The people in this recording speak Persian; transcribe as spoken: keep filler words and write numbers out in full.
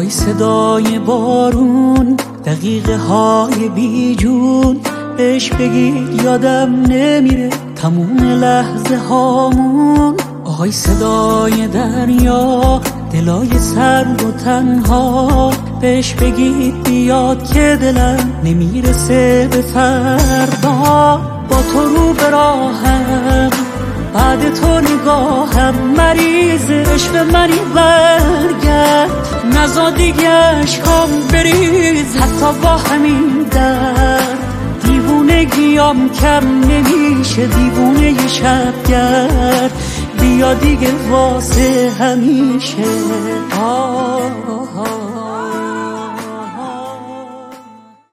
آهای صدای بارون، دقیقه های بی جون، بهش بگید یادم نمیره تموم لحظه هامون. آهای صدای دریا، دلای سرد و تنها، بهش بگید بیاد که دلم نمیرسه به فردا. با تو رو به راهم، بعد تو نگاهم، مریض عشق منی برگرد، نزا دیگه عشقام بریز حتی با همین درد. دیوونگیام کم نمیشه، دیوونه ی شبگرد، بیا دیگه واسه همیشه. آه آه آه